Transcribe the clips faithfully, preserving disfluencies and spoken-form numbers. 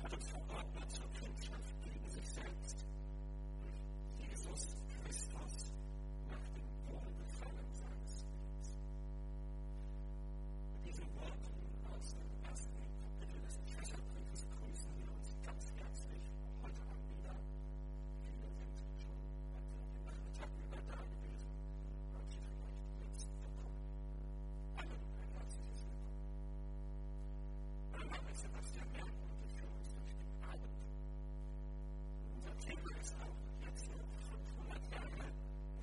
hat uns verordnet zur Kindschaft gegen sich selbst. Durch Jesus Christus nach dem Wohlgefallen seines Lebens. Mit diesen Worten aus dem ersten Kapitel des Epheserbriefes grüßen wir uns ganz herzlich heute Abend wieder. Viele sind schon den Nachmittag über da gewesen, manche vielleicht jetzt gekommen. Allen ein herzliches Willkommen. Mein Name ist Sebastian Merk und ich führe uns durch den Abend. Unser Thema ist auch jetzt noch fünfhundert Jahre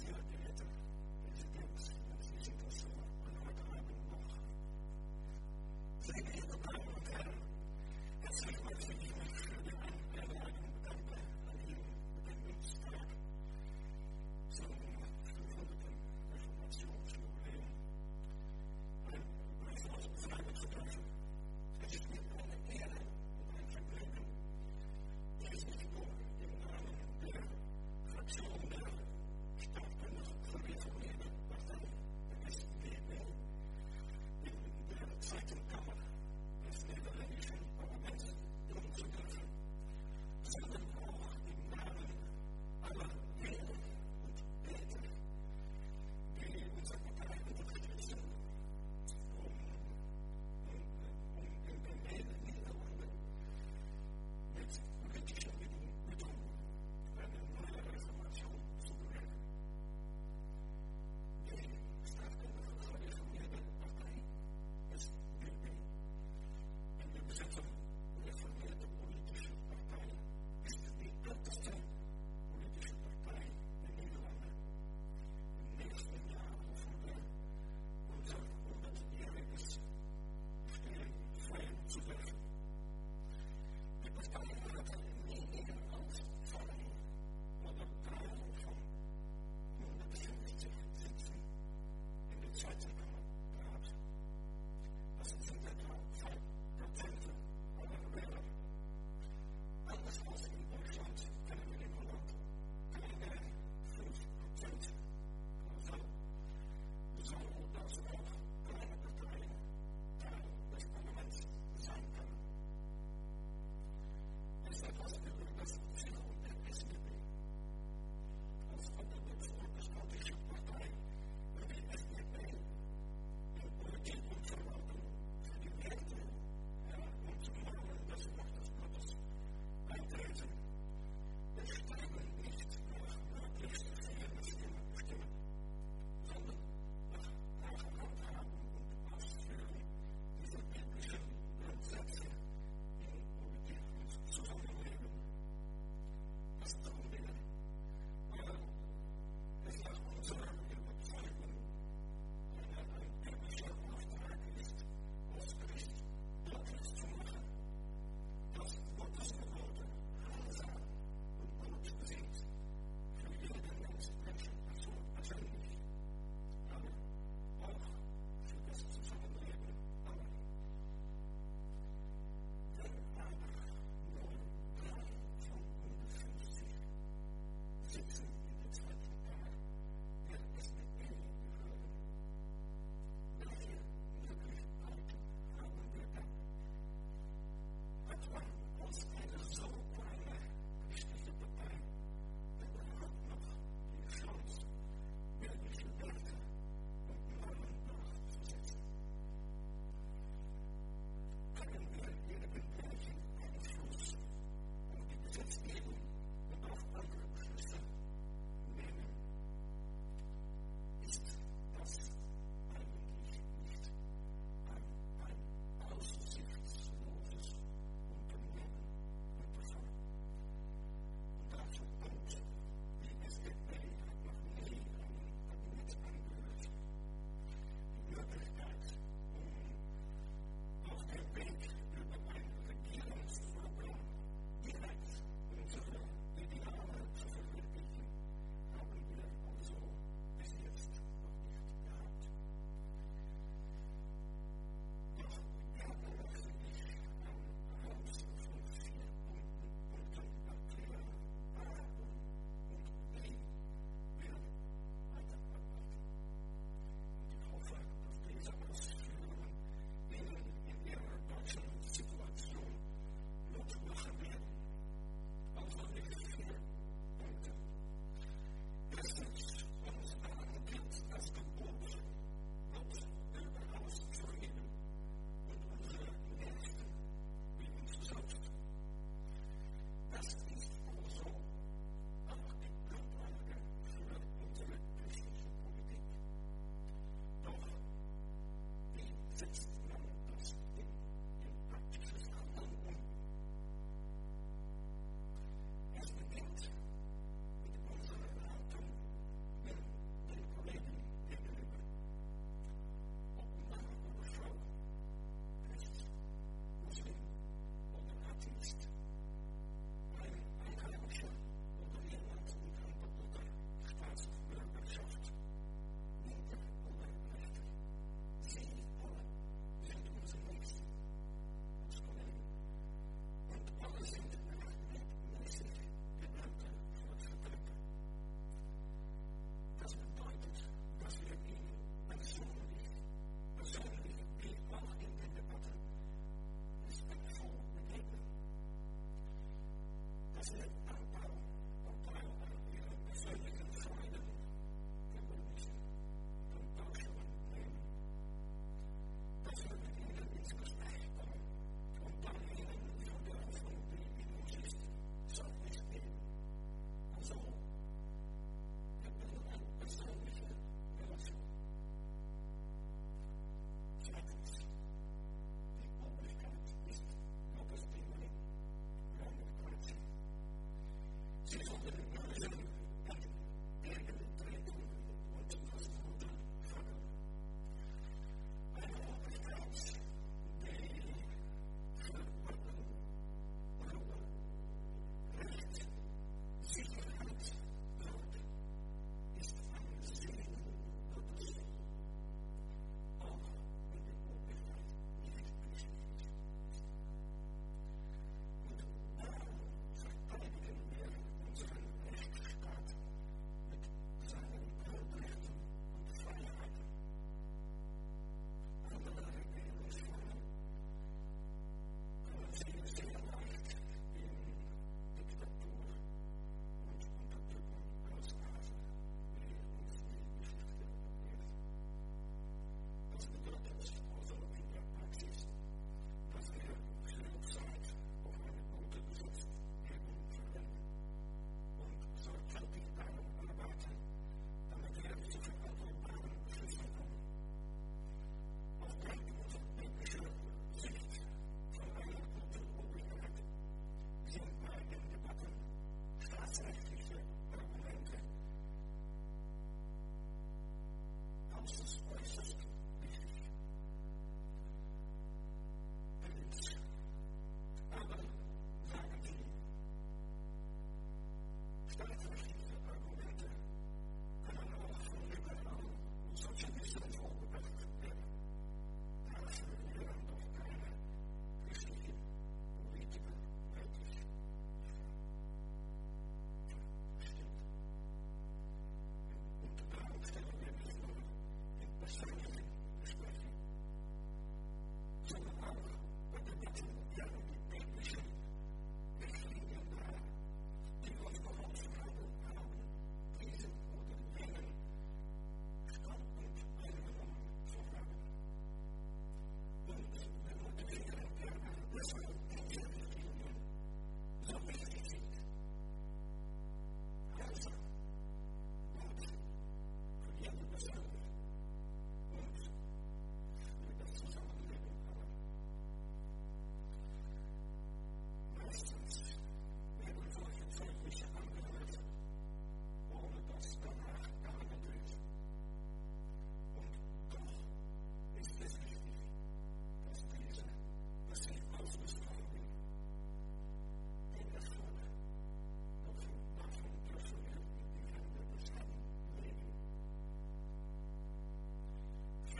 sehr geehrte Residenz, Sie sind das so an heute Abend noch. Sehr geehrte Damen und Herren, herzlich möchte ich mich für die Einladung bedanken an Ihren Bedenkungstag zum fünfhunderten Reformationsjubiläum. Ein Briefing sagen zu dürfen. Es ist mir eine Ehre und ein Vergnügen, dies nicht nur im Namen der Fraktion der Staatsbündnis für reformierte Partei der S P D in der zweiten Kammer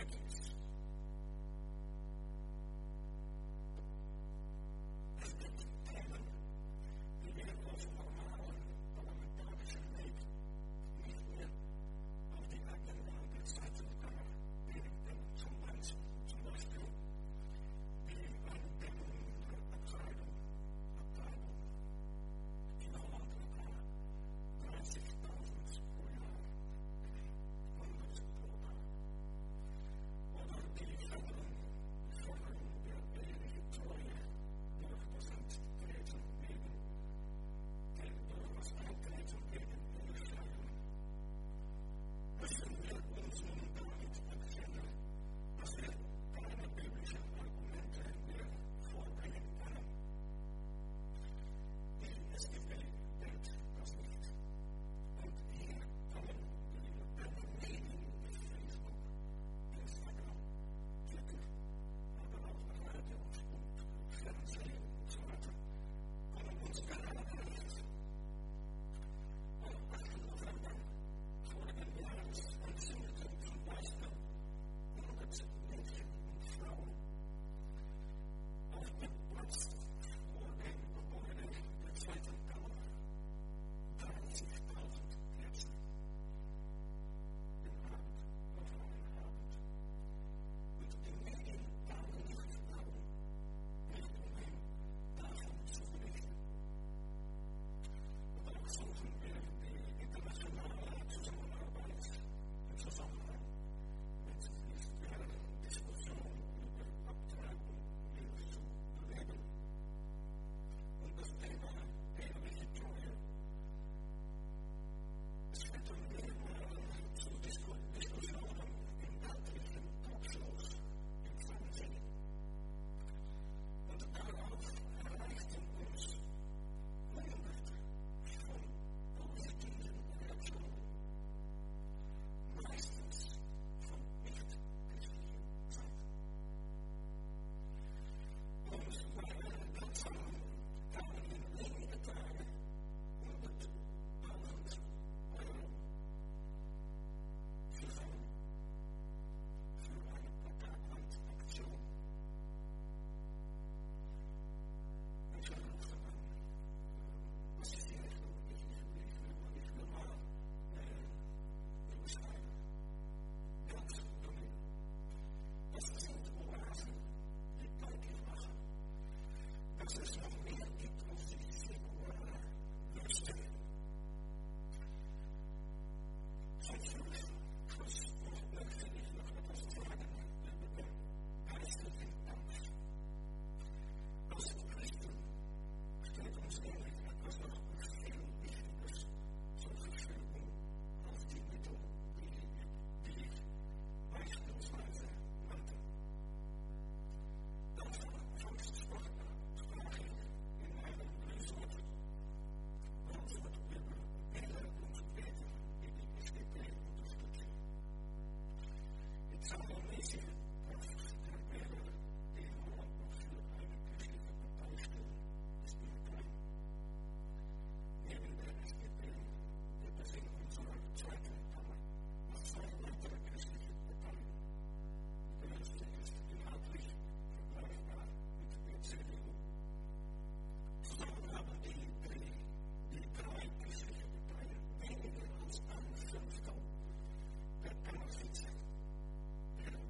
Thank you.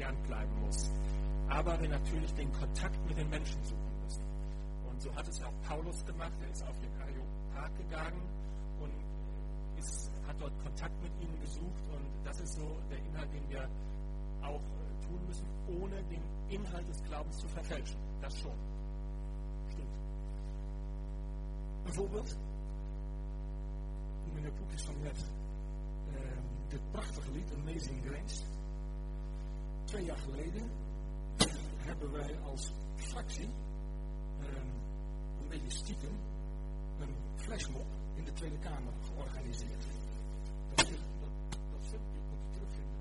entfernt bleiben muss. Aber wir natürlich den Kontakt mit den Menschen suchen müssen. Und so hat es auch Paulus gemacht. Er ist auf den Areopag gegangen und ist, hat dort Kontakt mit ihnen gesucht. Und das ist so der Inhalt, den wir auch äh, tun müssen, ohne den Inhalt des Glaubens zu verfälschen. Das schon. Stimmt. Bijvoorbeeld, meneer Poek is van net uh, dit prachtige lied, Amazing Grace. Twee jaar geleden hebben wij als fractie uh, een beetje stiekem een flashmob in de Tweede Kamer georganiseerd. Dat, dat, dat filmpje moet je terugvinden.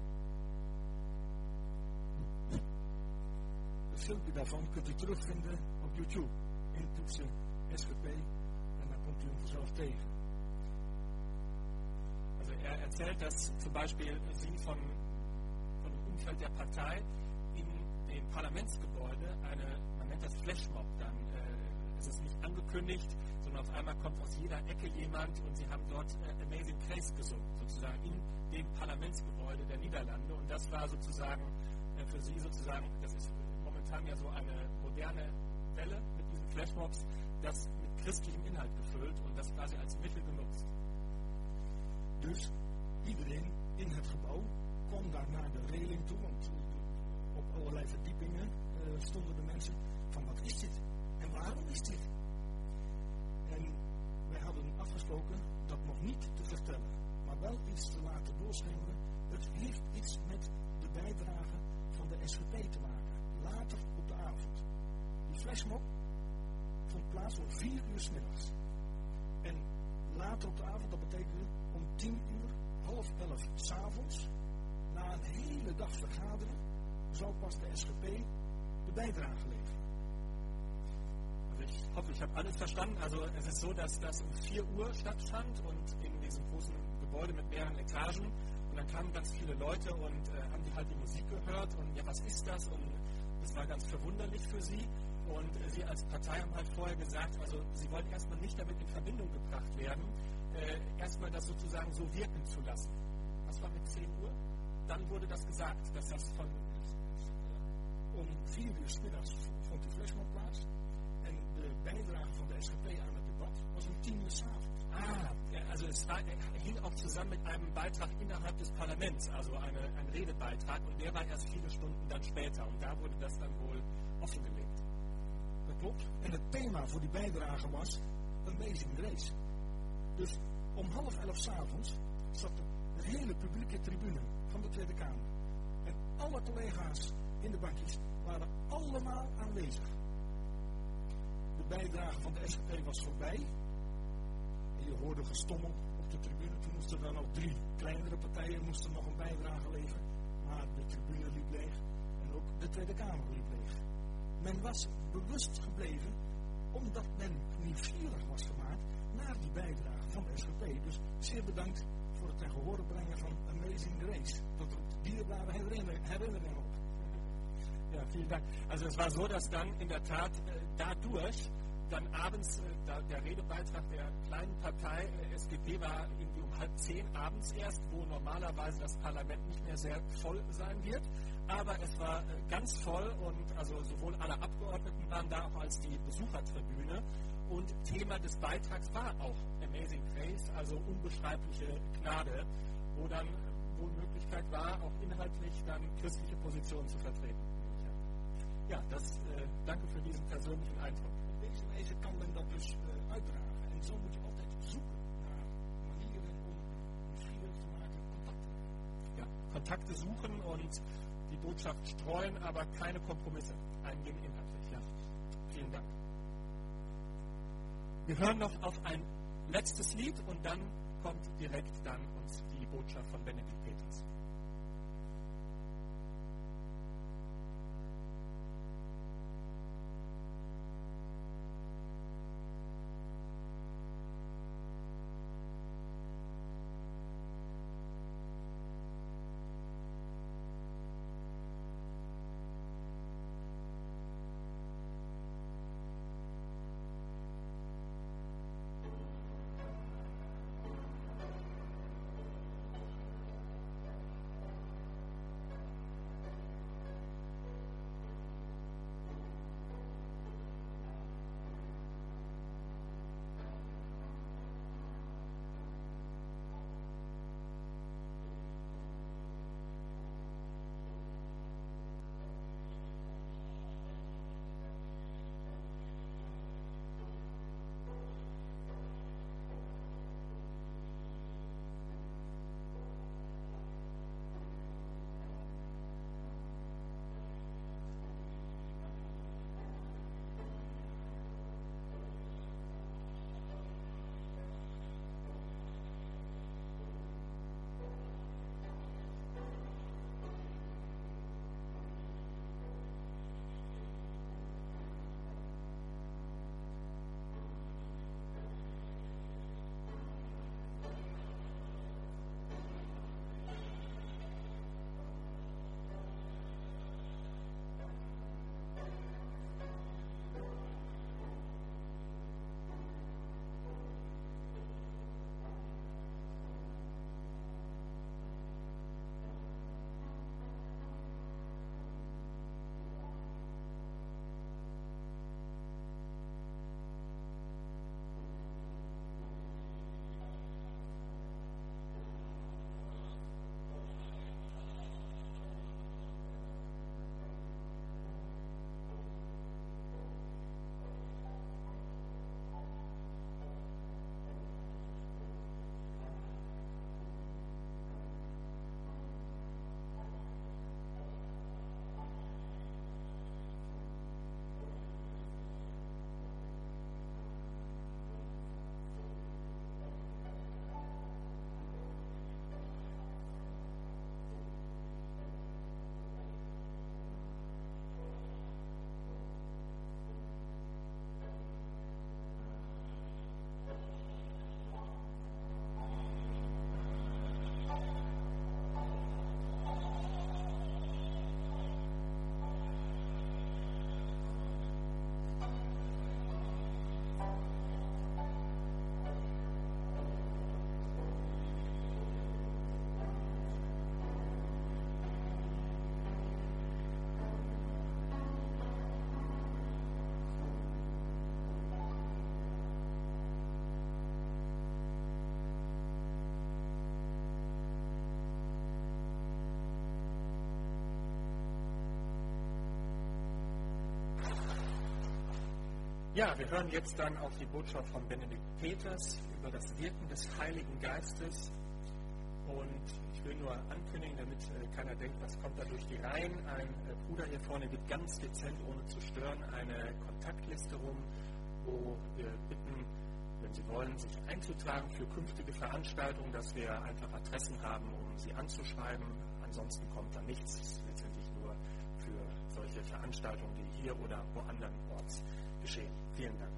Het filmpje daarvan kunt u terugvinden op YouTube. Intoetsen S G P en dan komt u hem vanzelf tegen. Also er erzählt, dass zum Beispiel sie von, von dem Umfeld der Partei in dem Parlamentsgebäude eine, man nennt das Flashmob, dann äh, ist es nicht angekündigt, sondern auf einmal kommt aus jeder Ecke jemand und sie haben dort äh, Amazing Grace gesungen, sozusagen in dem Parlamentsgebäude der Niederlande, und das war sozusagen äh, für sie sozusagen, das ist momentan ja so eine moderne Welle mit diesen Flashmobs, das mit christlichem Inhalt gefüllt und das quasi als Mittel genutzt. Dus iedereen in het gebouw kwam daar naar de reling toe, want op allerlei verdiepingen uh, stonden de mensen van wat is dit en waarom is dit? En wij hadden afgesproken dat nog niet te vertellen, maar wel iets te laten doorschemeren. Het heeft iets met de bijdrage van de S G P te maken, later op de avond. Die flashmob vond plaats om vier uur 's middags. En later op de avond, dat betekende om tien uur, half elf 's avonds, na een hele dag vergaderen, zou pas de S G P de bijdrage leveren. Also ich hoffe, ich habe alles verstanden. Also es ist so, dass das um vier Uhr stattfand und in diesem großen Gebäude mit mehreren Etagen. Und dann kamen ganz viele Leute und äh, haben die halt die Musik gehört und ja, was ist das? Und das war ganz verwunderlich für sie. Und äh, sie als Partei haben halt vorher gesagt, also sie wollen erstmal nicht damit in Verbindung gebracht werden, äh, erstmal das sozusagen so wirken zu lassen. Das war mit zehn Uhr. Dann wurde das gesagt, dass das von uh, om vier uur 's middags vond die flashmob plaats. En de bijdrage van de S G P aan het debat was om tien uur 's avonds. Ah, ja, also es war, hing auch zusammen mit einem Beitrag innerhalb des Parlaments, also eine, ein Redebeitrag, und der war erst viele Stunden dann später und da wurde das dann wohl offengelegt. Dat klopt. En het thema voor die bijdrage was Amazing Grace. Dus om half elf 's avonds zat de hele publieke tribune van de Tweede Kamer. En alle collega's in de bankjes waren allemaal aanwezig. De bijdrage van de S G P was voorbij. En je hoorde gestommel op de tribune. Toen moesten er dan ook drie kleinere partijen moesten nog een bijdrage leveren. Maar de tribune liep leeg. En ook de Tweede Kamer liep leeg. Men was bewust gebleven omdat men nieuwsgierig was gemaakt naar die bijdrage van de S G P. Dus zeer bedankt voor het ten gehore brengen van Amazing Grace. Dat roept dierbare herinneringen op. Ja, vielen Dank. Also es war so, dass dann in der Tat äh, dadurch dann abends äh, da, der Redebeitrag der kleinen Partei äh, S G P war irgendwie um halb zehn abends erst, wo normalerweise das Parlament nicht mehr sehr voll sein wird. Aber es war äh, ganz voll und also sowohl alle Abgeordneten waren da auch als die Besuchertribüne. Und Thema des Beitrags war auch Amazing Grace, also unbeschreibliche Gnade, wo dann wohl Möglichkeit war, auch inhaltlich dann christliche Positionen zu vertreten. Ja, das, äh, danke für diesen persönlichen Eindruck. Op deze wijze kan men dat dus uh, uitdragen. En zo moet je altijd zoeken naar manieren om nieuwsgierig te maken, contacten. Ja, Kontakte suchen und die Botschaft streuen, aber keine Kompromisse eingehen inhaltlich. Ja, vielen Dank. Wir hören noch auf ein letztes Lied und dann kommt direkt dann uns die Botschaft von Benedikt Peters. Ja, wir hören jetzt dann auf die Botschaft von Benedikt Peters über das Wirken des Heiligen Geistes. Und ich will nur ankündigen, damit äh, keiner denkt, was kommt da durch die Reihen. Ein äh, Bruder hier vorne gibt ganz dezent, ohne zu stören, eine Kontaktliste rum, wo wir bitten, wenn Sie wollen, sich einzutragen für künftige Veranstaltungen, dass wir einfach Adressen haben, um Sie anzuschreiben. Ansonsten kommt da nichts. Es ist letztendlich nur für solche Veranstaltungen, die hier oder woanders geschehen. Vielen Dank.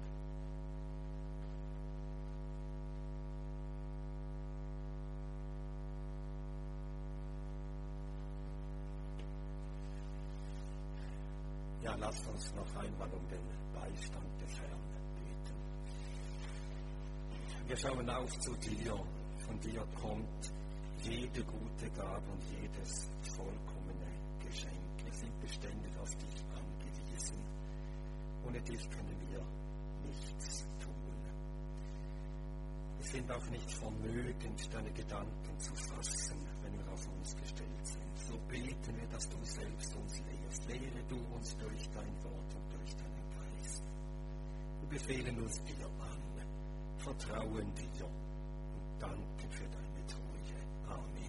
Ja, lasst uns noch einmal um den Beistand des Herrn beten. Wir schauen auf zu dir. Von dir kommt jede gute Gabe und jedes vollkommene Geschenk. Wir sind beständig auf dich angewiesen. Ohne dich können wir nichts tun. Wir sind auch nicht vermögend, deine Gedanken zu fassen, wenn wir auf uns gestellt sind. So beten wir, dass du selbst uns lehrst. Lehre du uns durch dein Wort und durch deinen Geist. Wir befehlen uns dir an, vertrauen dir und danken für deine Treue. Amen.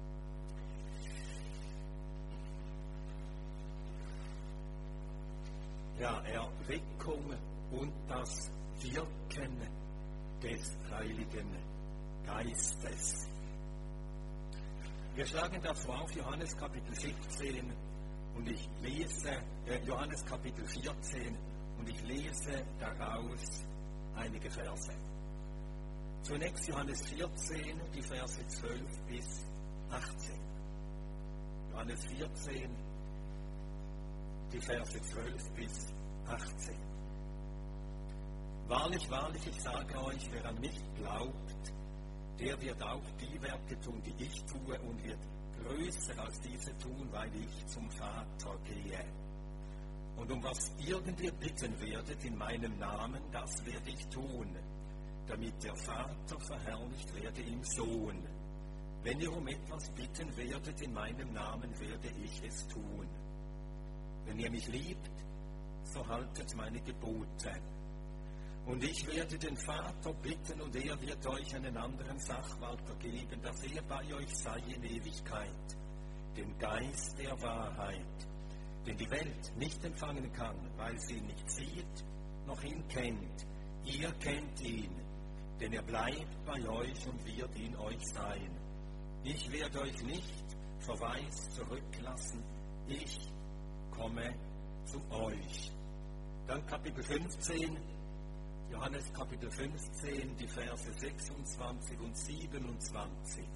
Ja, Erweckung und das Wirken des Heiligen Geistes. Wir schlagen das vor auf Johannes Kapitel siebzehn und ich lese äh, Johannes Kapitel vierzehn und ich lese daraus einige Verse. Zunächst Johannes vierzehn, die Verse zwölf bis achtzehn. Johannes vierzehn, die Verse zwölf bis achtzehn. Wahrlich, wahrlich, ich sage euch, wer an mich glaubt, der wird auch die Werke tun, die ich tue, und wird größer als diese tun, weil ich zum Vater gehe. Und um was irgend ihr bitten werdet in meinem Namen, das werde ich tun, damit der Vater verherrlicht werde im Sohn. Wenn ihr um etwas bitten werdet in meinem Namen, werde ich es tun. Wenn ihr mich liebt, so haltet meine Gebote. Und ich werde den Vater bitten, und er wird euch einen anderen Sachwalter geben, dass er bei euch sei in Ewigkeit, den Geist der Wahrheit, den die Welt nicht empfangen kann, weil sie ihn nicht sieht, noch ihn kennt. Ihr kennt ihn, denn er bleibt bei euch und wird in euch sein. Ich werde euch nicht verwaist zurücklassen, ich komme zu euch. Dann Kapitel fünfzehn, Johannes Kapitel fünfzehn, die Verse sechsundzwanzig und siebenundzwanzig.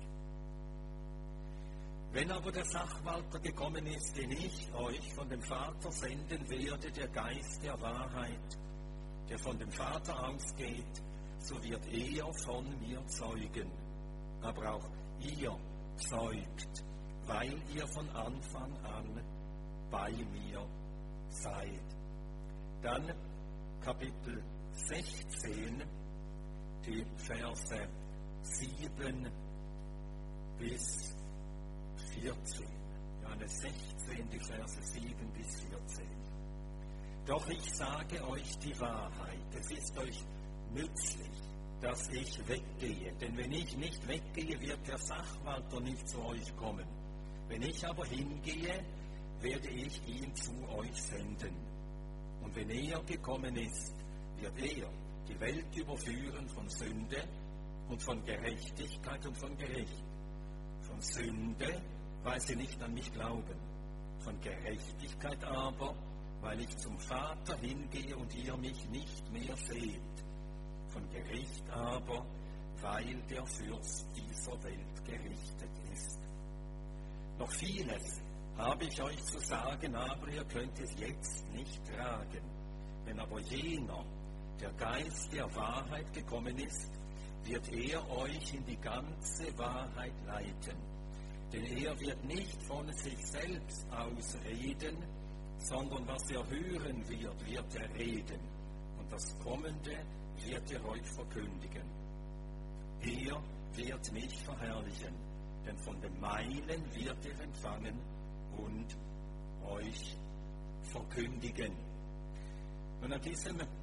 Wenn aber der Sachwalter gekommen ist, den ich euch von dem Vater senden werde, der Geist der Wahrheit, der von dem Vater ausgeht, so wird er von mir zeugen. Aber auch ihr zeugt, weil ihr von Anfang an bei mir seid. Dann Kapitel sechzehn, die Verse sieben bis vierzehn. Johannes sechzehn, die Verse sieben bis vierzehn. Doch ich sage euch die Wahrheit, es ist euch nützlich, dass ich weggehe. Denn wenn ich nicht weggehe, wird der Sachwalter nicht zu euch kommen. Wenn ich aber hingehe, werde ich ihn zu euch senden. Und wenn er gekommen ist, wird er die Welt überführen von Sünde und von Gerechtigkeit und von Gericht. Von Sünde, weil sie nicht an mich glauben. Von Gerechtigkeit aber, weil ich zum Vater hingehe und ihr mich nicht mehr seht. Von Gericht aber, weil der Fürst dieser Welt gerichtet ist. Noch vieles habe ich euch zu sagen, aber ihr könnt es jetzt nicht tragen. Wenn aber jener, der Geist der Wahrheit gekommen ist, wird er euch in die ganze Wahrheit leiten. Denn er wird nicht von sich selbst aus reden, sondern was er hören wird, wird er reden. Und das Kommende wird er euch verkündigen. Er wird mich verherrlichen, denn von dem meinen wird er empfangen und euch verkündigen. Und an diesem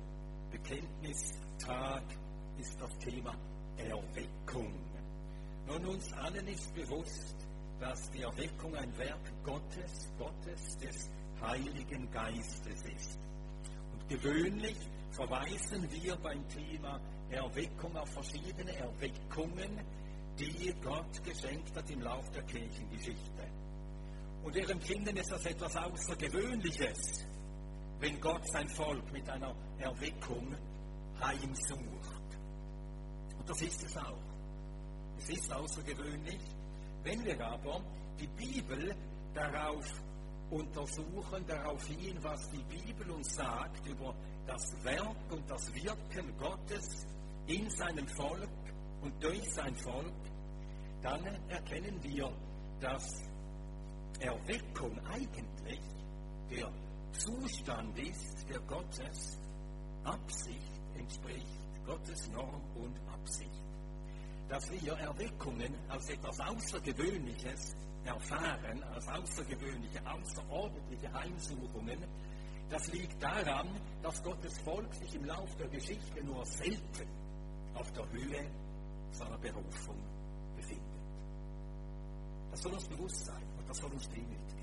Bekenntnistag ist das Thema Erweckung. Nun, uns allen ist bewusst, dass die Erweckung ein Werk Gottes, Gottes des Heiligen Geistes ist. Und gewöhnlich verweisen wir beim Thema Erweckung auf verschiedene Erweckungen, die Gott geschenkt hat im Lauf der Kirchengeschichte. Und wir empfinden es als etwas Außergewöhnliches, wenn Gott sein Volk mit einer Erweckung heimsucht. Und das ist es auch. Es ist außergewöhnlich. Wenn wir aber die Bibel darauf untersuchen, darauf hin, was die Bibel uns sagt über das Werk und das Wirken Gottes in seinem Volk und durch sein Volk, dann erkennen wir, dass Erweckung eigentlich der Zustand ist, der Gottes Absicht entspricht, Gottes Norm und Absicht. Dass wir Erweckungen als etwas Außergewöhnliches erfahren, als außergewöhnliche, außerordentliche Heimsuchungen, das liegt daran, dass Gottes Volk sich im Lauf der Geschichte nur selten auf der Höhe seiner Berufung befindet. Das soll uns bewusst sein und das soll uns demütigen.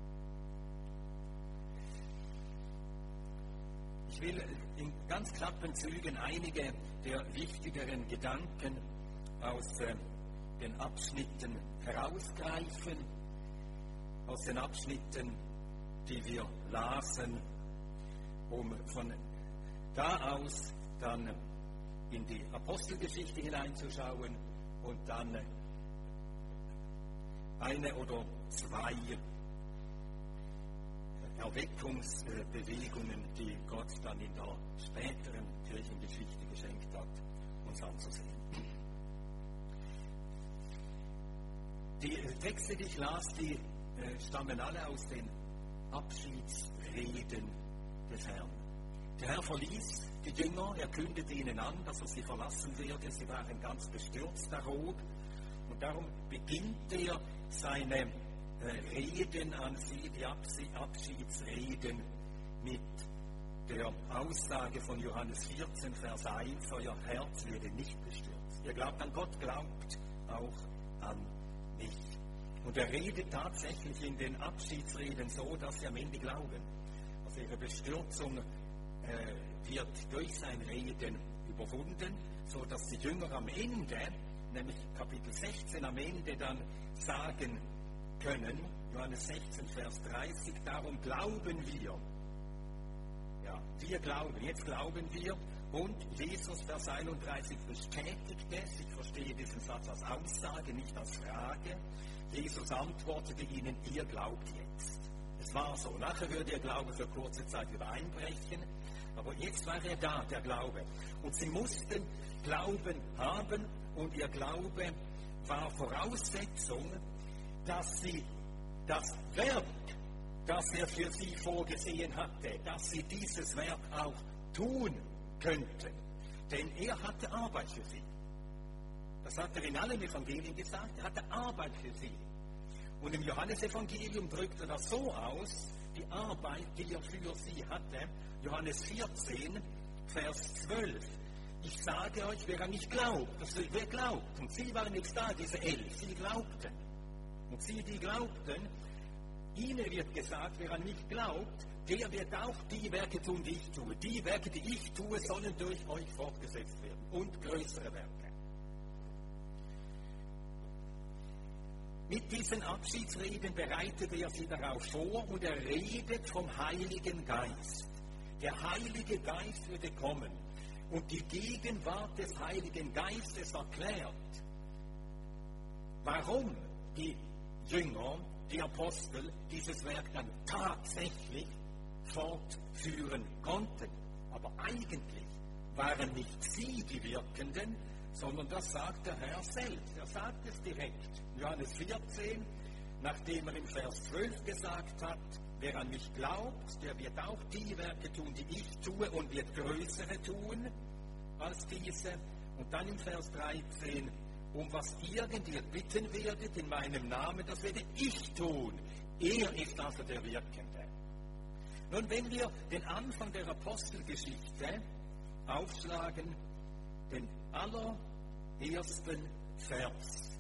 Ich will in ganz knappen Zügen einige der wichtigeren Gedanken aus äh, den Abschnitten herausgreifen, aus den Abschnitten, die wir lasen, um von da aus dann in die Apostelgeschichte hineinzuschauen und dann eine oder zwei Erweckungsbewegungen, die Gott dann in der späteren Kirchengeschichte geschenkt hat, uns anzusehen. Die Texte, die ich las, die äh, stammen alle aus den Abschiedsreden des Herrn. Der Herr verließ die Jünger, er kündete ihnen an, dass er sie verlassen werde. Sie waren ganz bestürzt darob. Und darum beginnt er seine äh, Reden an sie, die Abschiedsreden, mit der Aussage von Johannes vierzehn, Vers eins, euer Herz werde nicht bestürzt. Ihr glaubt an Gott, glaubt auch an nicht. Und er redet tatsächlich in den Abschiedsreden so, dass sie am Ende glauben. Also ihre Bestürzung äh, wird durch sein Reden überwunden, so dass die Jünger am Ende, nämlich Kapitel sechzehn am Ende, dann sagen können, Johannes sechzehn, Vers dreißig, darum glauben wir. Ja, wir glauben, jetzt glauben wir. Und Jesus, Vers einunddreißig, bestätigt es. Ich verstehe diesen Satz als Aussage, nicht als Frage. Jesus antwortete ihnen, ihr glaubt jetzt. Es war so. Nachher würde ihr Glaube für kurze Zeit wieder einbrechen. Aber jetzt war er da, der Glaube. Und sie mussten Glauben haben. Und ihr Glaube war Voraussetzung, dass sie das Werk, das er für sie vorgesehen hatte, dass sie dieses Werk auch tun könnten. Denn er hatte Arbeit für sie. Das hat er in allen Evangelien gesagt. Er hatte Arbeit für sie. Und im Johannesevangelium drückt er das so aus, die Arbeit, die er für sie hatte. Johannes vierzehn, Vers zwölf. Ich sage euch, wer an mich glaubt, also wer glaubt. Und sie waren jetzt da, diese elf, sie glaubten. Und sie, die glaubten, ihnen wird gesagt, wer an mich glaubt, der wird auch die Werke tun, die ich tue. Die Werke, die ich tue, sollen durch euch fortgesetzt werden. Und größere Werke. Mit diesen Abschiedsreden bereitet er sie darauf vor und er redet vom Heiligen Geist. Der Heilige Geist würde kommen und die Gegenwart des Heiligen Geistes erklärt, warum die Jünger, die Apostel, dieses Werk dann tatsächlich fortführen konnten. Aber eigentlich waren nicht sie die Wirkenden, sondern das sagt der Herr selbst. Er sagt es direkt. Johannes vierzehn, nachdem er im Vers zwölf gesagt hat, wer an mich glaubt, der wird auch die Werke tun, die ich tue und wird größere tun als diese. Und dann im Vers dreizehn, um was irgend ihr bitten werdet in meinem Namen, das werde ich tun. Er ist also der Wirkende. Nun, wenn wir den Anfang der Apostelgeschichte aufschlagen, den allerersten Vers.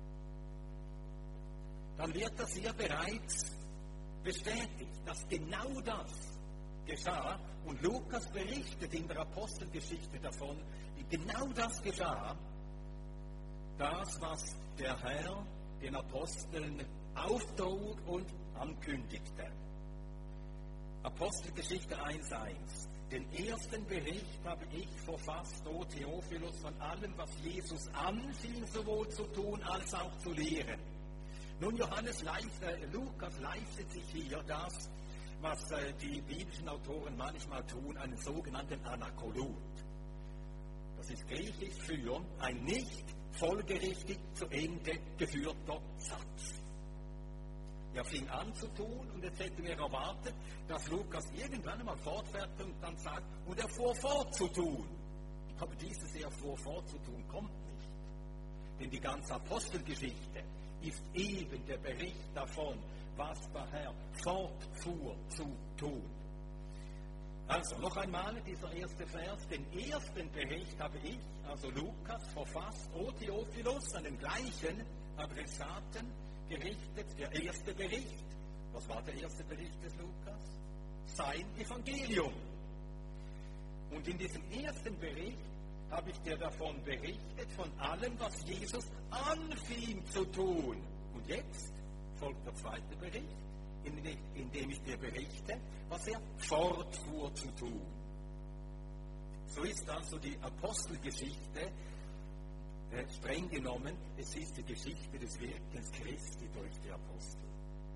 Dann wird das hier bereits bestätigt, dass genau das geschah. Und Lukas berichtet in der Apostelgeschichte davon, wie genau das geschah. Das, was der Herr den Aposteln auftrug und ankündigte. Apostelgeschichte eins eins. Den ersten Bericht habe ich verfasst, o Theophilus, von allem, was Jesus anfing, sowohl zu tun als auch zu lehren. Nun, Johannes leist, äh, Lukas leistet sich hier das, was äh, die biblischen Autoren manchmal tun, einen sogenannten Anakolot. Das ist griechisch für ein nicht folgerichtig zu Ende geführter Satz. Er fing an zu tun und jetzt hätten wir erwartet, dass Lukas irgendwann einmal fortfährt und dann sagt, und er fuhr fort zu tun. Aber dieses er fuhr fort zu tun kommt nicht. Denn die ganze Apostelgeschichte ist eben der Bericht davon, was der Herr fortfuhr zu tun. Also noch einmal dieser erste Vers. Den ersten Bericht habe ich, also Lukas, verfasst, o Theophilus, an den gleichen Adressaten gerichtet. Der erste Bericht. Was war der erste Bericht des Lukas? Sein Evangelium. Und in diesem ersten Bericht habe ich dir davon berichtet, von allem, was Jesus anfing zu tun. Und jetzt folgt der zweite Bericht, in, in dem ich dir berichte, was er fortfuhr zu tun. So ist also die Apostelgeschichte äh, streng genommen, es ist die Geschichte des Wirkens Christi durch die Apostel.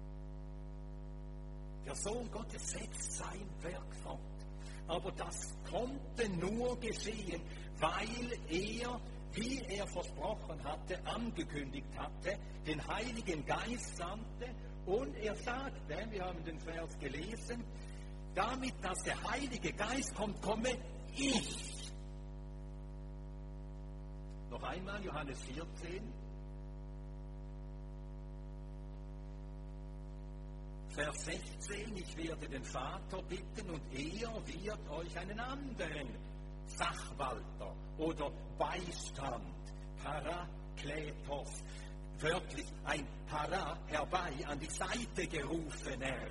Der Sohn Gottes setzt sein Werk fort. Aber das konnte nur geschehen, weil er, wie er versprochen hatte, angekündigt hatte, den Heiligen Geist sandte und er sagte, wir haben den Vers gelesen, damit, dass der Heilige Geist kommt, komme ich. Noch einmal Johannes vierzehn, Vers sechzehn, ich werde den Vater bitten und er wird euch einen anderen Sachwalter oder Beistand, Parakletos, wörtlich ein Para, herbei, an die Seite gerufener.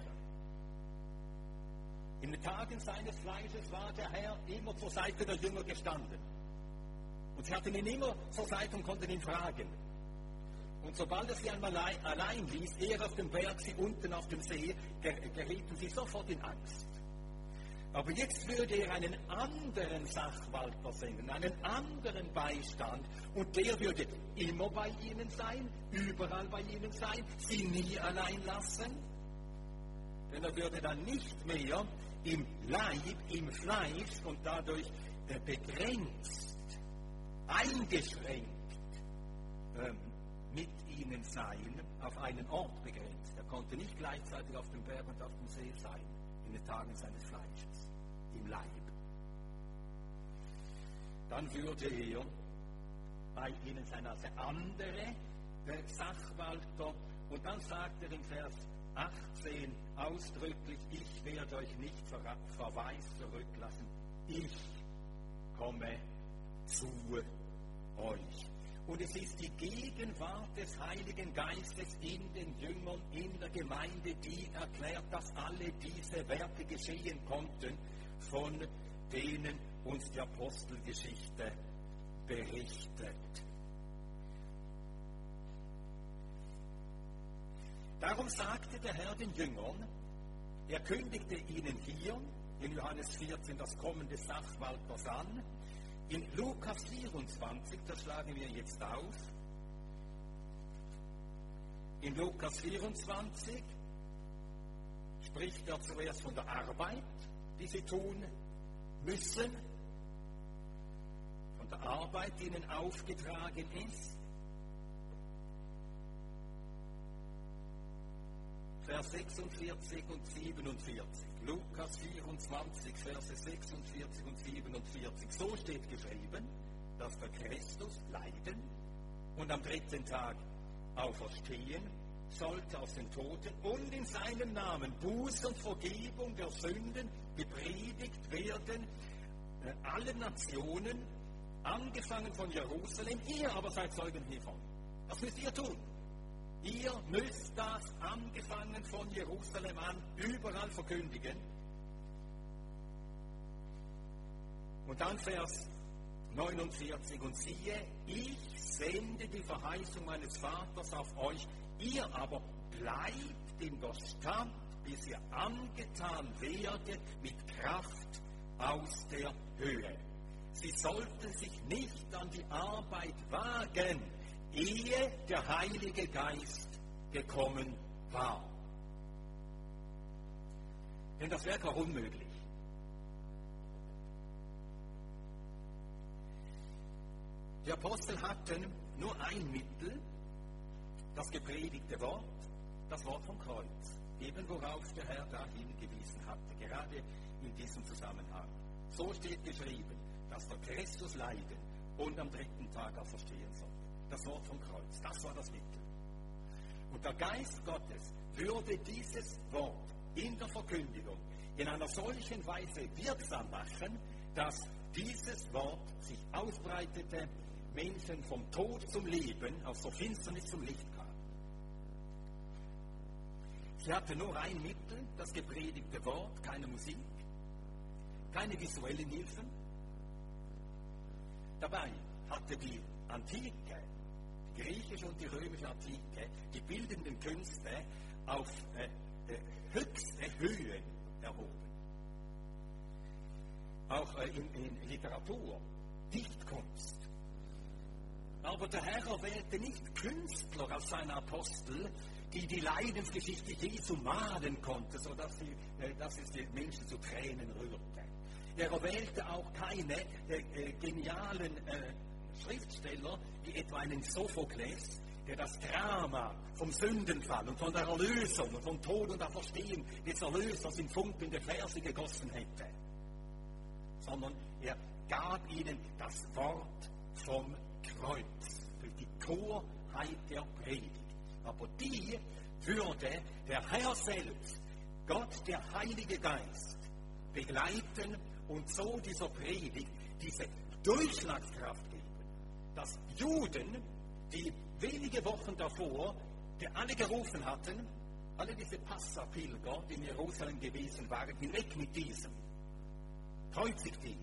In den Tagen seines Fleisches war der Herr immer zur Seite der Jünger gestanden. Und sie hatten ihn immer zur Seite und konnten ihn fragen. Und sobald er sie einmal allein ließ, er auf dem Berg, sie unten auf dem See, gerieten sie sofort in Angst. Aber jetzt würde er einen anderen Sachwalter senden, einen anderen Beistand, und der würde immer bei ihnen sein, überall bei ihnen sein, sie nie allein lassen. Denn er würde dann nicht mehr im Leib, im Fleisch und dadurch begrenzt, eingeschränkt ähm, mit ihnen sein, auf einen Ort begrenzt. Er konnte nicht gleichzeitig auf dem Berg und auf dem See sein, in den Tagen seines Fleisches, im Leib. Dann würde er bei ihnen sein als der andere der Sachwalter, und dann sagt er im Vers achtzehn ausdrücklich, ich werde euch nicht ver verwaist zurücklassen, ich komme zu euch. Und es ist die Gegenwart des Heiligen Geistes in den Jüngern, in der Gemeinde, die erklärt, dass alle diese Werke geschehen konnten, von denen uns die Apostelgeschichte berichtet. Darum sagte der Herr den Jüngern, er kündigte ihnen hier in Johannes vierzehn das Kommen des Sachwalters an. In Lukas vierundzwanzig, das schlagen wir jetzt auf, in Lukas vierundzwanzig spricht er zuerst von der Arbeit, die sie tun müssen, von der Arbeit, die ihnen aufgetragen ist. Vers sechsundvierzig und siebenundvierzig. Lukas vierundzwanzig, Verse sechsundvierzig und siebenundvierzig. So steht geschrieben, dass der Christus leiden und am dritten Tag auferstehen sollte aus den Toten und in seinem Namen Buße und Vergebung der Sünden gepredigt werden äh, allen Nationen, angefangen von Jerusalem. Ihr aber seid Zeugen hiervon. Was müsst ihr tun? Ihr müsst das angefangen von Jerusalem an überall verkündigen. Und dann Vers neunundvierzig. Und siehe, ich sende die Verheißung meines Vaters auf euch. Ihr aber bleibt in der Stadt, bis ihr angetan werdet mit Kraft aus der Höhe. Sie sollten sich nicht an die Arbeit wagen, ehe der Heilige Geist gekommen war. Denn das wäre auch unmöglich. Die Apostel hatten nur ein Mittel, das gepredigte Wort, das Wort vom Kreuz, eben worauf der Herr da hingewiesen hatte, gerade in diesem Zusammenhang. So steht geschrieben, dass der Christus leiden und am dritten Tag auch verstehen soll. Das Wort vom Kreuz, das war das Mittel. Und der Geist Gottes würde dieses Wort in der Verkündigung in einer solchen Weise wirksam machen, dass dieses Wort sich ausbreitete, Menschen vom Tod zum Leben, aus der Finsternis zum Licht kamen. Sie hatte nur ein Mittel, das gepredigte Wort, keine Musik, keine visuellen Hilfen. Dabei hatte die Antike, die griechische und die römische Antike, die bildenden Künste auf äh, äh, höchste Höhen erhoben. Auch äh, in, in Literatur, Dichtkunst. Aber der Herr erwählte nicht Künstler als seine Apostel, die die Leidensgeschichte Jesu malen konnten, sodass sie, äh, dass es die Menschen zu Tränen rührte. Er erwählte auch keine äh, äh, genialen äh, Schriftsteller, wie etwa einen Sophokles, der das Drama vom Sündenfall und von der Erlösung und vom Tod und der Verstehen des Erlösers in funkelnde Verse gegossen hätte. Sondern er gab ihnen das Wort vom Kreuz, durch die Torheit der Predigt. Aber die würde der Herr selbst, Gott, der Heilige Geist, begleiten und so dieser Predigt diese Durchschlagskraft geben, dass Juden, die wenige Wochen davor, die alle gerufen hatten, alle diese Passapilger, die in Jerusalem gewesen waren, hinweg mit diesem, kreuzigt ihn,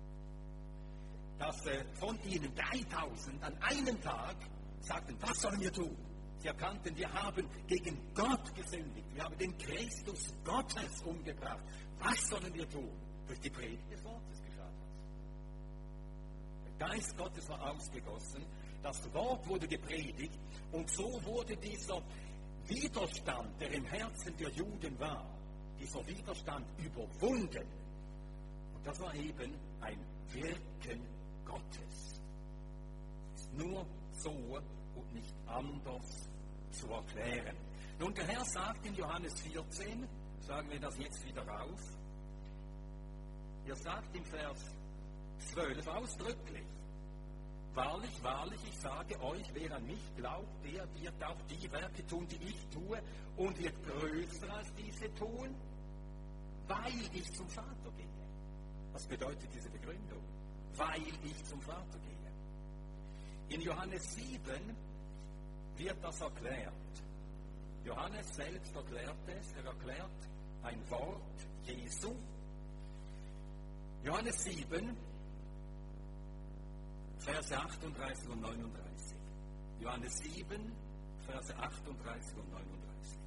dass äh, von ihnen dreitausend an einem Tag sagten, was sollen wir tun? Sie erkannten, wir haben gegen Gott gesündigt, wir haben den Christus Gottes umgebracht. Was sollen wir tun? Durch die Predigt des Wortes geschah das. Der Geist Gottes war ausgegossen, das Wort wurde gepredigt und so wurde dieser Widerstand, der im Herzen der Juden war, dieser Widerstand überwunden. Und das war eben ein Wirken Gottes. Es ist nur so und nicht anders zu erklären. Nun, der Herr sagt in Johannes vierzehn, sagen wir das jetzt wieder auf, er sagt im Vers zwölf ausdrücklich, wahrlich, wahrlich, ich sage euch, wer an mich glaubt, der wird auch die Werke tun, die ich tue, und wird größer als diese tun, weil ich zum Vater gehe. Was bedeutet diese Begründung? Weil ich zum Vater gehe. In Johannes sieben wird das erklärt. Johannes selbst erklärt es, er erklärt ein Wort Jesu. Johannes sieben, Verse achtunddreißig und neununddreißig. Johannes sieben, Verse achtunddreißig und neununddreißig.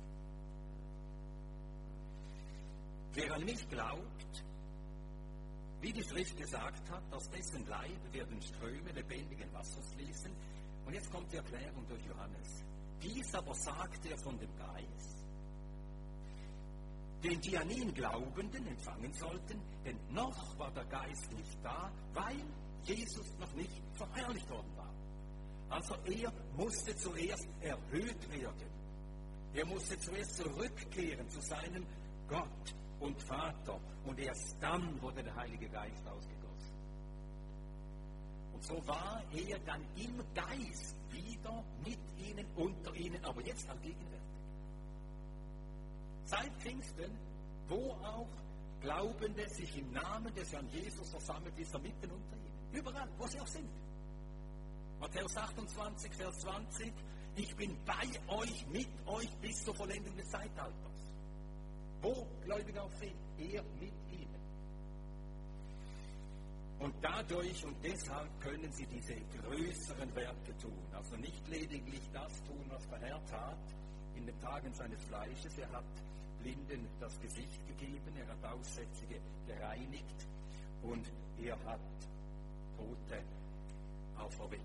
Wer an mich glaubt, wie die Schrift gesagt hat, aus dessen Leib werden Ströme lebendigen Wassers fließen. Und jetzt kommt die Erklärung durch Johannes. Dies aber sagt er von dem Geist, den die an ihn Glaubenden empfangen sollten, denn noch war der Geist nicht da, weil Jesus noch nicht verherrlicht worden war. Also er musste zuerst erhöht werden. Er musste zuerst zurückkehren zu seinem Gott und Vater. Und erst dann wurde der Heilige Geist ausgegossen. Und so war er dann im Geist wieder mit ihnen, unter ihnen, aber jetzt allgegenwärtig. Seit Pfingsten, wo auch Glaubende sich im Namen des Herrn Jesus versammelt, ist er mitten unter ihnen. Überall, wo sie auch sind. Matthäus achtundzwanzig, Vers zwanzig. Ich bin bei euch, mit euch bis zur Vollendung des Zeitalters. Wo Gläubige auch sind, er mit ihnen. Und dadurch und deshalb können sie diese größeren Werke tun. Also nicht lediglich das tun, was der Herr tat in den Tagen seines Fleisches. Er hat Blinden das Gesicht gegeben, er hat Aussätzige gereinigt und er hat Tote auferweckt.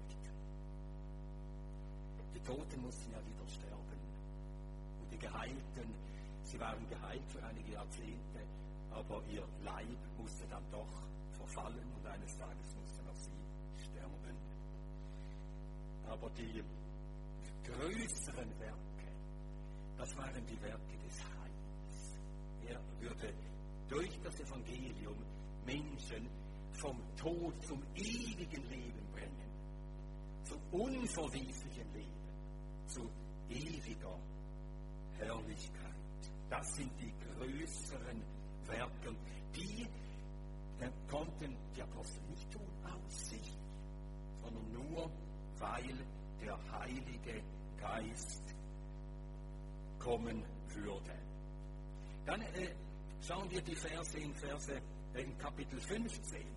Die Toten mussten ja wieder sterben. Und die Geheilten, sie waren geheilt für einige Jahrzehnte, aber ihr Leib musste dann doch verfallen und eines Tages mussten auch sie sterben. Aber die größeren Werke, das waren die Werke des Heils. Er würde durch das Evangelium Menschen vom Tod zum ewigen Leben bringen, zum unverweslichen Leben, zu ewiger Herrlichkeit. Das sind die größeren Werke. Die äh, konnten die Apostel nicht tun aus sich, sondern nur, weil der Heilige Geist kommen würde. Dann äh, schauen wir die Verse in, Verse, äh, in Kapitel fünfzehn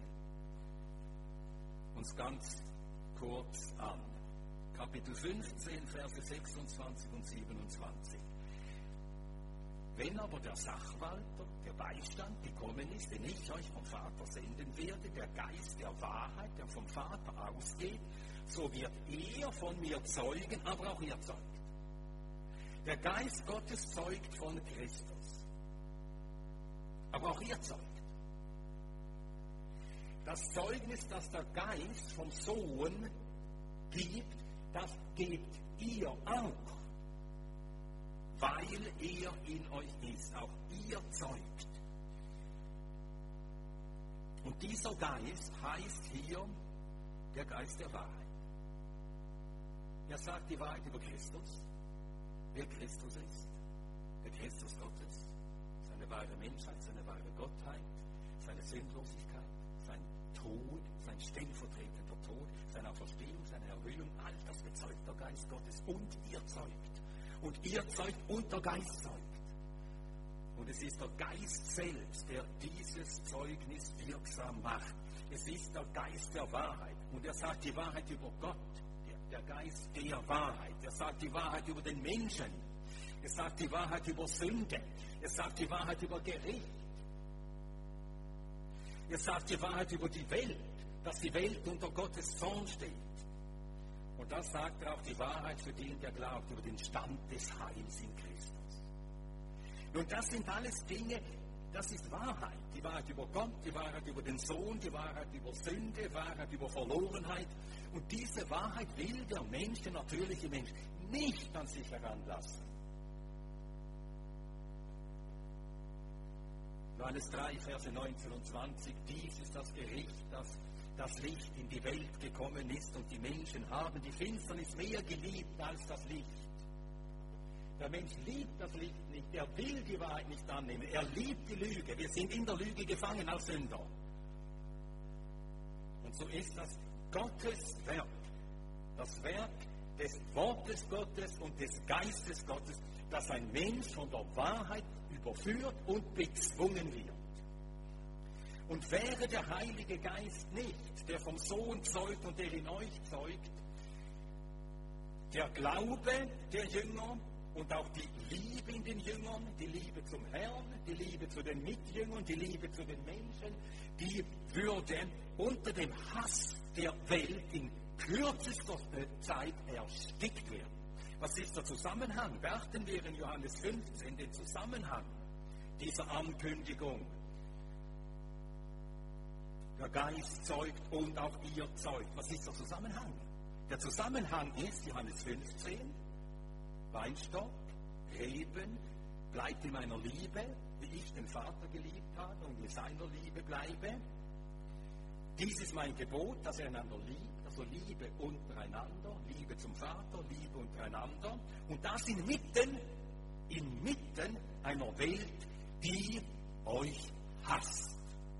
uns ganz kurz an. Kapitel fünfzehn, Verse sechsundzwanzig und siebenundzwanzig. Wenn aber der Sachwalter, der Beistand gekommen ist, den ich euch vom Vater senden werde, der Geist der Wahrheit, der vom Vater ausgeht, so wird er von mir zeugen, aber auch ihr zeugt. Der Geist Gottes zeugt von Christus. Aber auch ihr zeugt. Das Zeugnis, das der Geist vom Sohn gibt, das gebt ihr auch, weil er in euch ist. Auch ihr zeugt. Und dieser Geist heißt hier der Geist der Wahrheit. Er sagt die Wahrheit über Christus, wer Christus ist, der Christus Gottes, seine wahre Menschheit, seine wahre Gottheit, seine Sinnlosigkeit, sein Tod, sein stellvertretender Tod, seine Auferstehung, seine Erhöhung, all das bezeugt der Geist Gottes und ihr zeugt. Und ihr zeugt und der Geist zeugt. Und es ist der Geist selbst, der dieses Zeugnis wirksam macht. Es ist der Geist der Wahrheit. Und er sagt die Wahrheit über Gott, der, der Geist der Wahrheit. Er sagt die Wahrheit über den Menschen. Er sagt die Wahrheit über Sünde. Er sagt die Wahrheit über Gericht. Er sagt die Wahrheit über die Welt, dass die Welt unter Gottes Zorn steht. Und das sagt er auch die Wahrheit für den, der glaubt, über den Stand des Heils in Christus. Nun, das sind alles Dinge, das ist Wahrheit. Die Wahrheit über Gott, die Wahrheit über den Sohn, die Wahrheit über Sünde, Wahrheit über Verlorenheit. Und diese Wahrheit will der Mensch, der natürliche Mensch, nicht an sich heranlassen. Johannes drei, Verse neunzehn und zwanzig, dies ist das Gericht, das das Licht in die Welt gekommen ist und die Menschen haben die Finsternis mehr geliebt als das Licht. Der Mensch liebt das Licht nicht, er will die Wahrheit nicht annehmen, er liebt die Lüge. Wir sind in der Lüge gefangen als Sünder. Und so ist das Gottes Werk, das Werk des Wortes Gottes und des Geistes Gottes, dass ein Mensch von der Wahrheit überführt und bezwungen wird. Und wäre der Heilige Geist nicht, der vom Sohn zeugt und der in euch zeugt, der Glaube der Jünger und auch die Liebe in den Jüngern, die Liebe zum Herrn, die Liebe zu den Mitjüngern, die Liebe zu den Menschen, die würde unter dem Hass der Welt in kürzester Zeit erstickt werden. Was ist der Zusammenhang? Beachten wir in Johannes fünfzehn den Zusammenhang dieser Ankündigung. Der Geist zeugt und auch ihr zeugt. Was ist der Zusammenhang? Der Zusammenhang ist, Johannes fünfzehn, Weinstock, Reben, bleibt in meiner Liebe, wie ich den Vater geliebt habe und in seiner Liebe bleibe. Dies ist mein Gebot, dass er einander liebt, also Liebe untereinander, Liebe zum Vater, Liebe untereinander. Und das inmitten, inmitten einer Welt, die euch hasst.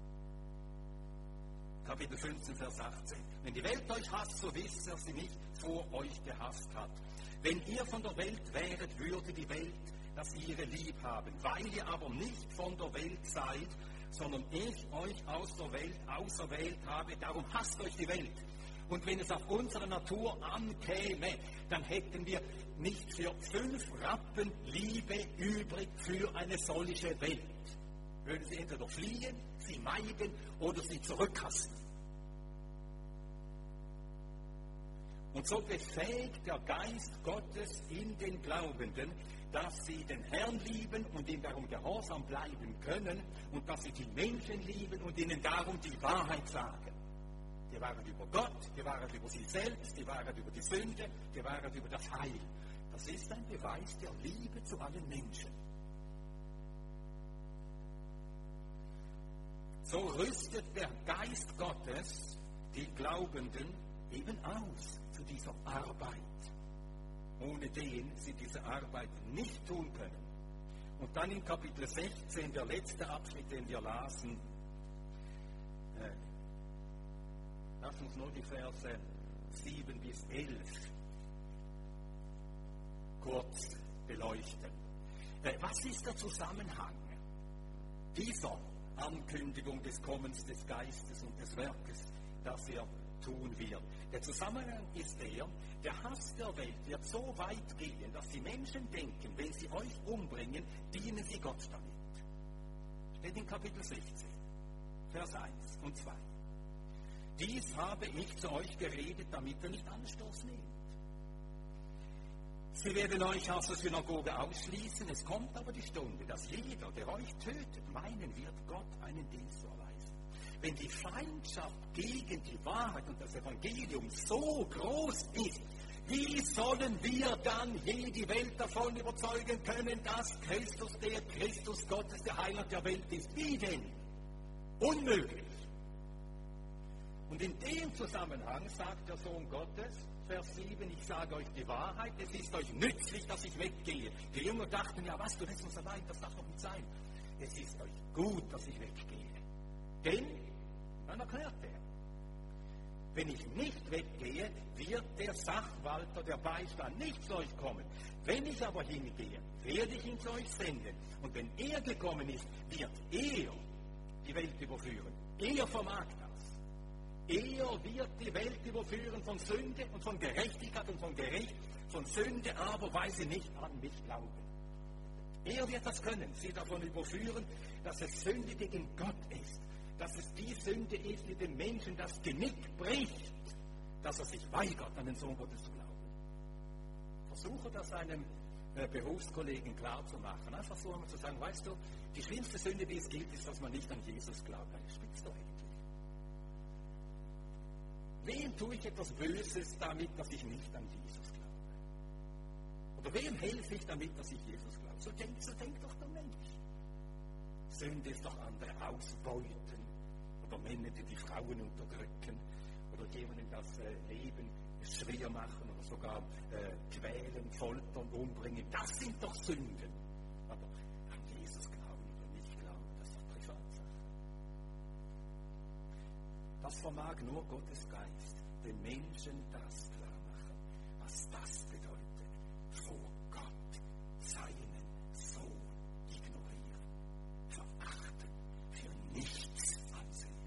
Kapitel fünfzehn, Vers achtzehn. Wenn die Welt euch hasst, so wisst, dass sie nicht vor euch gehasst hat. Wenn ihr von der Welt wäret, würde die Welt das ihre lieb haben. Weil ihr aber nicht von der Welt seid, sondern ich euch aus der Welt auserwählt habe, darum hasst euch die Welt. Und wenn es auf unsere Natur ankäme, dann hätten wir nicht für fünf Rappen Liebe übrig für eine solche Welt. Würden sie entweder fliehen, sie meiden oder sie zurückhassen. Und so befähigt der Geist Gottes in den Glaubenden, dass sie den Herrn lieben und ihm darum gehorsam bleiben können und dass sie die Menschen lieben und ihnen darum die Wahrheit sagen. Die Wahrheit über Gott, die Wahrheit über sich selbst, die Wahrheit über die Sünde, die Wahrheit über das Heil. Das ist ein Beweis der Liebe zu allen Menschen. So rüstet der Geist Gottes die Glaubenden eben aus zu dieser Arbeit, ohne den sie diese Arbeit nicht tun können. Und dann in Kapitel sechzehn, der letzte Abschnitt, den wir lasen, äh, lass uns nur die Verse sieben bis elf kurz beleuchten. Äh, was ist der Zusammenhang dieser Ankündigung des Kommens des Geistes und des Werkes, das er tun wird? Der Zusammenhang ist der, der Hass der Welt wird so weit gehen, dass die Menschen denken, wenn sie euch umbringen, dienen sie Gott damit. Steht in Kapitel sechzehn, Vers eins und zwei. Dies habe ich zu euch geredet, damit ihr nicht Anstoß nehmt. Sie werden euch aus der Synagoge ausschließen, es kommt aber die Stunde, dass jeder, der euch tötet, meinen wird, Gott einen Dienst zu erweisen. Wenn die Feindschaft gegen die Wahrheit und das Evangelium so groß ist, wie sollen wir dann je die Welt davon überzeugen können, dass Christus der Christus Gottes, der Heiland der Welt ist? Wie denn? Unmöglich. Und in dem Zusammenhang sagt der Sohn Gottes, Vers sieben, ich sage euch die Wahrheit, es ist euch nützlich, dass ich weggehe. Die Jünger dachten, ja was, du lässt uns allein, das darf doch nicht sein. Es ist euch gut, dass ich weggehe. Denn, dann erklärt er, wenn ich nicht weggehe, wird der Sachwalter, der Beistand, nicht zu euch kommen. Wenn ich aber hingehe, werde ich ihn zu euch senden. Und wenn er gekommen ist, wird er die Welt überführen. Er vermag das. Er wird die Welt überführen von Sünde und von Gerechtigkeit und von Gericht, von Sünde aber, weil sie nicht an mich glauben. Er wird das können, sie davon überführen, dass es Sünde gegen Gott ist, dass es die Sünde ist, die dem Menschen das Genick bricht, dass er sich weigert, an den Sohn Gottes zu glauben. Versuche das einem äh, Berufskollegen klarzumachen. Einfach so einmal zu sagen, weißt du, die schlimmste Sünde, die es gibt, ist, dass man nicht an Jesus glaubt. Das spitzt doch eigentlich. Wem tue ich etwas Böses damit, dass ich nicht an Jesus glaube? Oder wem helfe ich damit, dass ich Jesus glaube? So denkt, so denkt doch der Mensch. Sünde ist doch andere ausbeuten oder Männer, die die Frauen unterdrücken oder jemandem das äh, Leben schwer machen oder sogar äh, quälen, foltern, umbringen. Das sind doch Sünden. Aber an Jesus glauben oder nicht glauben, das ist doch Privatsache. Das vermag nur Gottes Geist, den Menschen das klar machen, was das bedeutet, vor Gott seinen Sohn ignorieren, verachten, für nichts ansehen.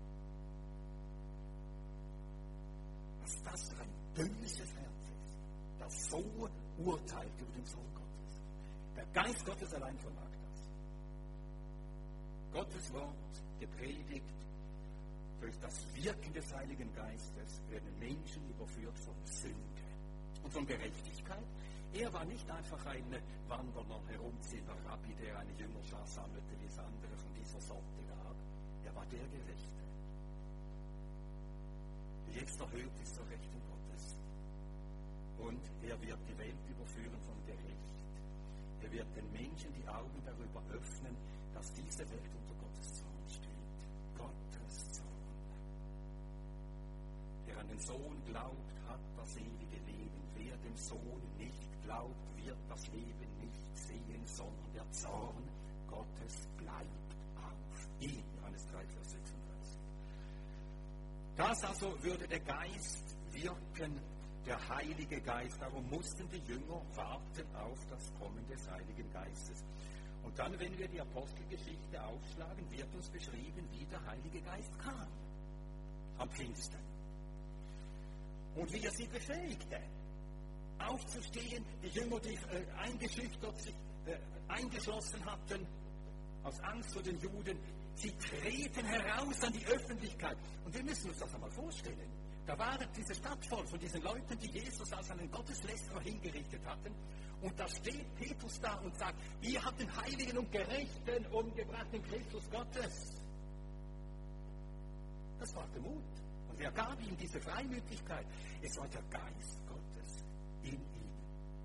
Was das für ein böses Herz ist, das so urteilt über den Sohn Gottes. Der Geist Gottes allein vermag das. Gottes Wort, gepredigt, durch das Wirken des Heiligen Geistes werden Menschen überführt von Sünde und von Gerechtigkeit. Er war nicht einfach ein wandernder, herumziehender Rabbi, der eine Jüngerschar sammelte, wie es andere von dieser Sorte gab. Er war der Gerechte. Jetzt erhöht ist der Rechte Gottes. Und er wird die Welt überführen von Gericht. Er wird den Menschen die Augen darüber öffnen, dass diese Welt unter Gottes Zorn steht. Gottes Zorn. Wer an den Sohn glaubt, hat das ewige Leben. Wer dem Sohn nicht glaubt, wird das Leben nicht sehen, sondern der Zorn Gottes bleibt auf ihm. Das also würde der Geist wirken, der Heilige Geist. Darum mussten die Jünger warten auf das Kommen des Heiligen Geistes. Und dann, wenn wir die Apostelgeschichte aufschlagen, wird uns beschrieben, wie der Heilige Geist kam am Pfingsten. Und wie er sie befähigte, aufzustehen, die Jünger, die äh, eingeschüchtert sich, äh, eingeschlossen hatten, aus Angst vor den Juden, sie treten heraus an die Öffentlichkeit. Und wir müssen uns das einmal vorstellen. Da war diese Stadt voll von diesen Leuten, die Jesus als einen Gotteslästerer hingerichtet hatten. Und da steht Petrus da und sagt, ihr habt den Heiligen und Gerechten umgebracht, den Christus Gottes. Das war der Mut. Und wer gab ihm diese Freimütigkeit? Es war der Geist Gottes in ihm.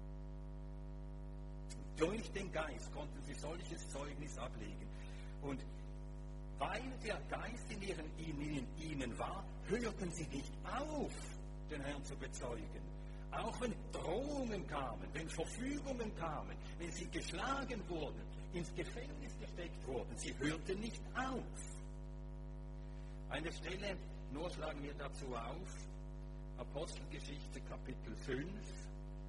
Und durch den Geist konnten sie solches Zeugnis ablegen. Und weil der Geist in, ihren, in ihnen war, hörten sie nicht auf, den Herrn zu bezeugen. Auch wenn Drohungen kamen, wenn Verfügungen kamen, wenn sie geschlagen wurden, ins Gefängnis gesteckt wurden, sie hörten nicht auf. Eine Stelle, nur schlagen wir dazu auf, Apostelgeschichte Kapitel fünf.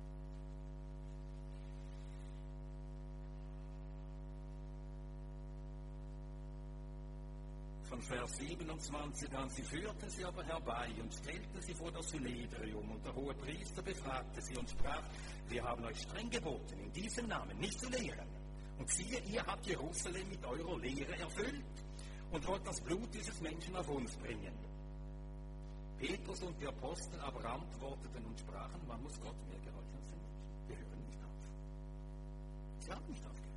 Von Vers siebenundzwanzig an, sie führten sie aber herbei und stellten sie vor das Synedrium. Und der hohe Priester befragte sie und sprach, wir haben euch streng geboten, in diesem Namen nicht zu lehren. Und siehe, ihr habt Jerusalem mit eurer Lehre erfüllt und wollt das Blut dieses Menschen auf uns bringen. Petrus und die Apostel aber antworteten und sprachen, man muss Gott mehr gehorsam sein. Wir hören nicht auf. Sie haben nicht aufgehört.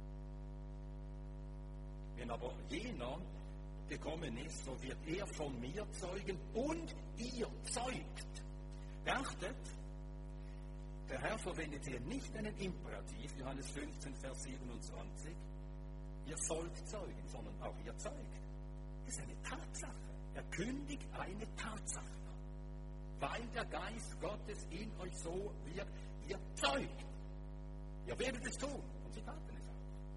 Wenn aber jener gekommen ist, so wird er von mir zeugen und ihr zeugt. Beachtet, der Herr verwendet hier nicht einen Imperativ, Johannes fünfzehn, Vers siebenundzwanzig, ihr sollt zeugen, sondern auch ihr zeugt. Das ist eine Tatsache. Er kündigt eine Tatsache an. Weil der Geist Gottes in euch so wirkt, ihr zeugt. Ihr werdet es tun. Und sie taten es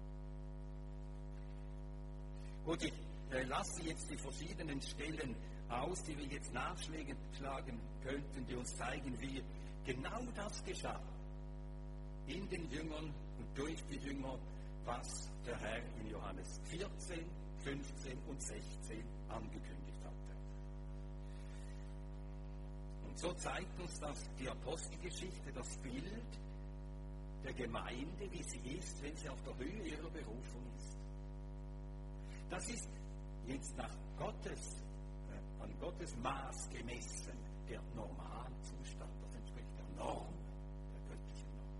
auch. Gut, ich äh, lasse jetzt die verschiedenen Stellen aus, die wir jetzt nachschlagen könnten, die uns zeigen, wie genau das geschah. In den Jüngern und durch die Jünger, was der Herr in Johannes vierzehn, fünfzehn und sechzehn angekündigt hatte. Und so zeigt uns das die Apostelgeschichte, das Bild der Gemeinde, wie sie ist, wenn sie auf der Höhe ihrer Berufung ist. Das ist jetzt nach Gottes, äh, an Gottes Maß gemessen, der Normalzustand. Das entspricht der Norm, der göttlichen Norm.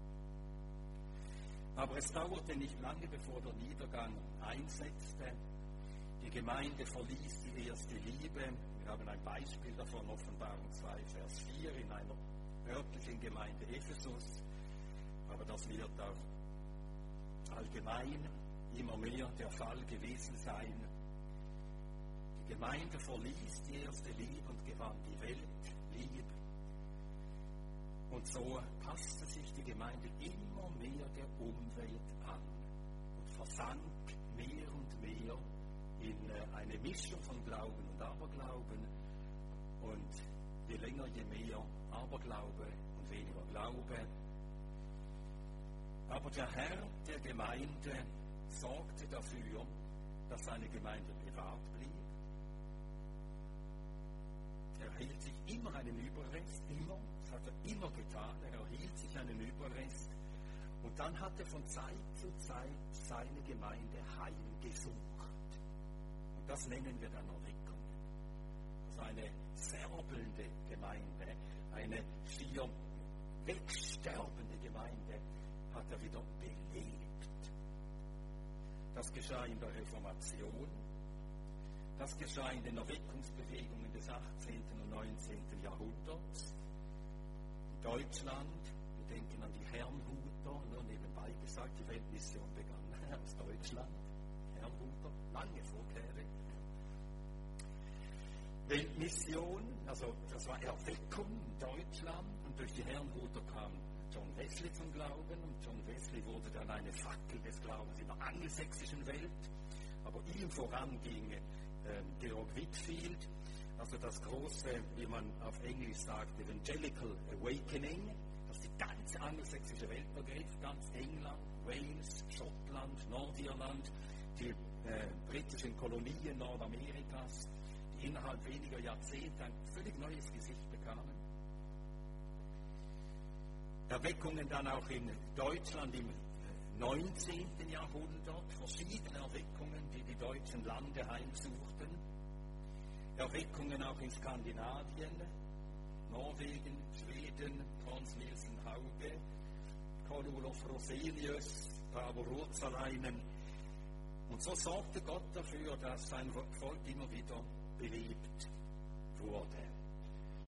Aber es dauerte nicht lange, bevor der Niedergang einsetzte. Die Gemeinde verließ die erste Liebe. Wir haben ein Beispiel davon, Offenbarung zwei, Vers vier, in einer örtlichen Gemeinde Ephesus. Aber das wird auch allgemein immer mehr der Fall gewesen sein. Die Gemeinde verließ die erste Liebe und gewann die Weltliebe. Und so passte sich die Gemeinde immer mehr der Umwelt an und versank mehr und mehr in eine Mischung von Glauben und Aberglauben. Und je länger, je mehr Aberglaube und weniger Glaube. Aber der Herr der Gemeinde sorgte dafür, dass seine Gemeinde bewahrt blieb. Er hielt sich immer einen Überrest, immer, das hat er immer getan, er erhielt sich einen Überrest. Und dann hat er von Zeit zu Zeit seine Gemeinde heimgesucht. Und das nennen wir dann Erweckung. Also eine serbelnde Gemeinde, eine schier wegsterbende Gemeinde hat er wieder belebt. Das geschah in der Reformation, das geschah in den Erweckungsbewegungen des achtzehnten und neunzehnten Jahrhunderts. In Deutschland, wir denken an die Herrnhuter, nur nebenbei gesagt, die Weltmission begann aus Deutschland, Herrnhuter, lange vor Kehre. Weltmission, also das war Erweckung in Deutschland und durch die Herrnhuter kam John Wesley zum Glauben und John Wesley wurde dann eine Fackel des Glaubens in der angelsächsischen Welt, aber ihm voran ging äh, Georg Whitefield, also das große, wie man auf Englisch sagt, Evangelical Awakening, das die ganze angelsächsische Welt begriff, ganz England, Wales, Schottland, Nordirland, die äh, britischen Kolonien Nordamerikas, die innerhalb weniger Jahrzehnte ein völlig neues Gesicht bekamen. Erweckungen dann auch in Deutschland im neunzehnten Jahrhundert, verschiedene Erweckungen, die die deutschen Lande heimsuchten. Erweckungen auch in Skandinavien, Norwegen, Schweden, Trons Nielsen Hauge, Karl Olof Roselius, Paavo Ruotsalainen. Und so sorgte Gott dafür, dass sein Volk immer wieder belebt wurde.